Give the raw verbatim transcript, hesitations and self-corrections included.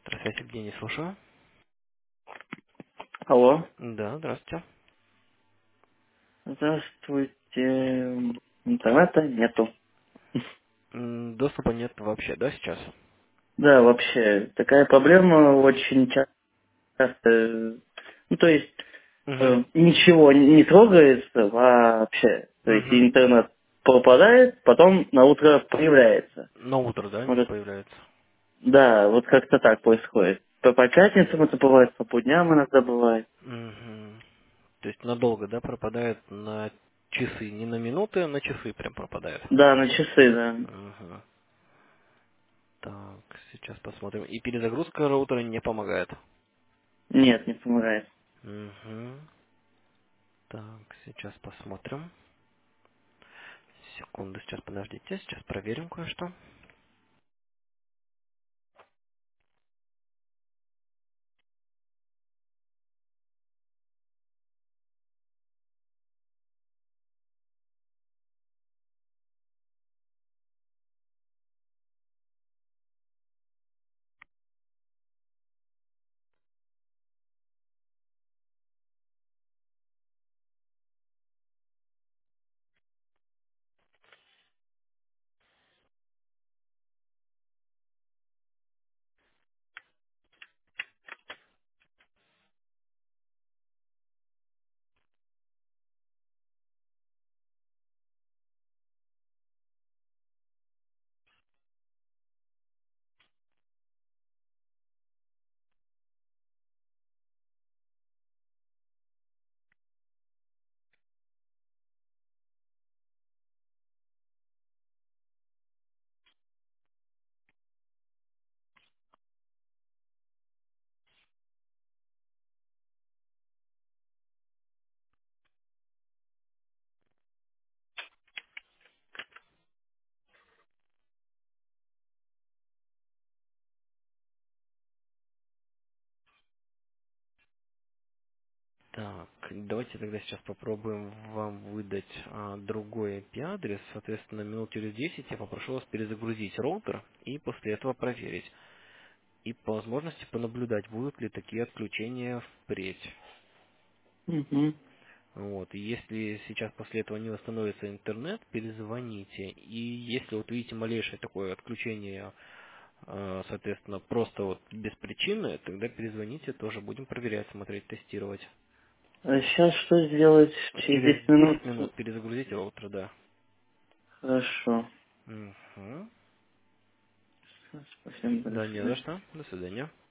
Здравствуйте, Евгений, слушаю. Алло. Да, здравствуйте. Здравствуйте. Интернета нету. М, Доступа нет вообще, да, сейчас? Да, вообще, такая проблема очень часто. э, Ну, то есть, Угу. э, ничего не трогается вообще. То есть, Угу. интернет пропадает, потом на утро появляется. На утро, да, не Может, появляется? да, вот как-то так происходит. По, по пятницам это бывает, по будням иногда бывает. Угу. То есть надолго, да, пропадает на часы, не на минуты, а на часы прям пропадает. Да, на часы, да. Угу. Так, сейчас посмотрим. И перезагрузка роутера не помогает. Нет, не помогает. Угу. Так, сейчас посмотрим. Секунду, сейчас подождите, сейчас проверим кое-что. Так, давайте тогда сейчас попробуем вам выдать а, другой I P-адрес. Соответственно, минут через десять я попрошу вас перезагрузить роутер и после этого проверить. И по возможности понаблюдать, будут ли такие отключения впредь. Угу. Вот. И если сейчас после этого не восстановится интернет, перезвоните. И если вот видите малейшее такое отключение, а, соответственно, просто вот без причины, тогда перезвоните, тоже будем проверять, смотреть, тестировать. А сейчас что сделать? Через Через десять минут? десять минут перезагрузите роутер, да. Хорошо. Угу. Спасибо Да, не за большое. что. До свидания.